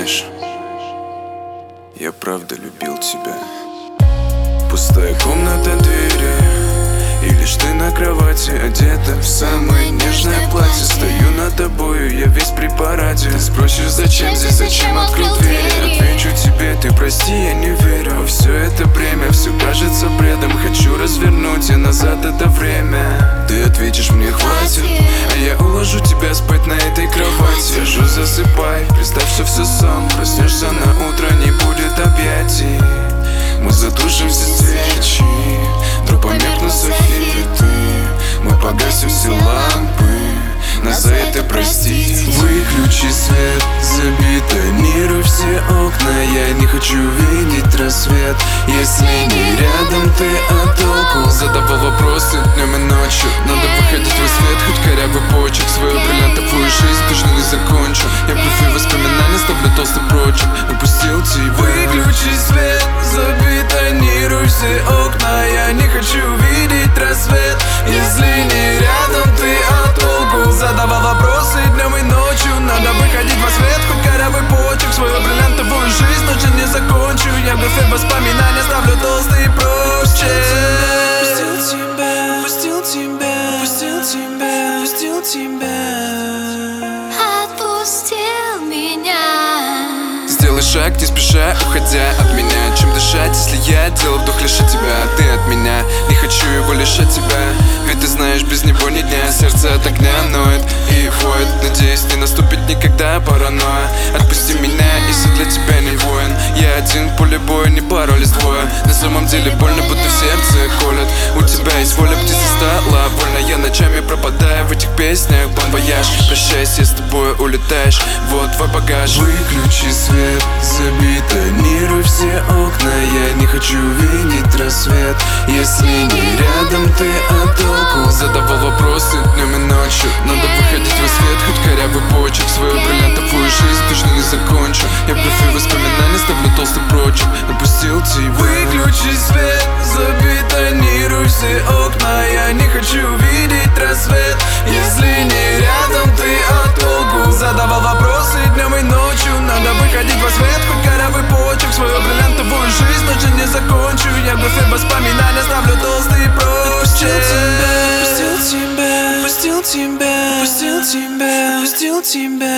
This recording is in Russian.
Знаешь, я правда любил тебя. Пустая комната, двери, и лишь ты на кровати, одета в самое нежное платье. Стою над тобою, я весь при параде. Ты спросишь, зачем здесь, зачем открыл двери? Отвечу тебе, ты прости, я не верю. Во все это время все кажется бредом. Хочу развернуть и назад это время. Ты ответишь мне, хватит, а я уложу тебя спать на этой кровати. Лежу, засыпай, представь, что все сон. Проснешься на утро, не будет объятий. Мы затушим все свечи, вдруг померкнут софиты. Мы погасим все лампы, нас за это прости. Выключи свет, забетонируй все окна. Я не хочу видеть рассвет, если не рядом ты, а толку? Задавал вопросы днем и ночью, надо выходить в свет, хоть корявый почек. Свою бриллиантовую жизнь точно не закончу. Я плюфы воспоминания, ставлю толстый прочек. Упустил тебя. Выключи свет, забетонируй все окна. Я не хочу видеть рассвет, если не рядом ты, а толку? Задавал вопросы днем и ночью, надо выходить во свет, хоть корявый почек. Свою бриллиантовую жизнь точно не закончу. Я в графе воспоминания ставлю толстый прочек. Пустил тебя, пустил тебя, пустил тебя, пустил тебя. Отпустил меня. Сделай шаг, не спеша, уходя от меня. Чем дышать, если я делал вдох лишь от тебя, а ты от меня? Не хочу его лишать тебя, ведь ты знаешь, без него ни дня. Сердце от огня ноет и воет. Надеюсь, не наступит никогда паранойя. Отпусти меня, если для тебя не воин. Я один в поле боя, не боролись двое. На самом деле больно, будто в сердце колят. У тебя есть воля, птица стала вольно. Я ночами пропадаю в этих песнях. Бон вояж, прощайся, я с тобой улетаешь. Вот твой багаж. Выключи свет, забетонируй все окна. Я не хочу видеть рассвет, если не рядом ты, а толку? Задавал вопросы днем и ночью, надо выходить во свет, хоть корявый почек. Свою бриллиантовую жизнь точно не закончу. Я блюфы воспоминания, ставлю толстый прочек. Напустил тебя. Выключи свет, забетонируй все окна. Я не хочу видеть рассвет, если не рядом ты, а толку? Задавал вопросы днем и ночью, надо выходить во свет, хоть корявый почек. Свою бриллиантовую жизнь точно не закончу. Я в графе воспоминания ставлю толстый прочек. Пустил тебя, пустил тебя, пустил тебя, пустил тебя.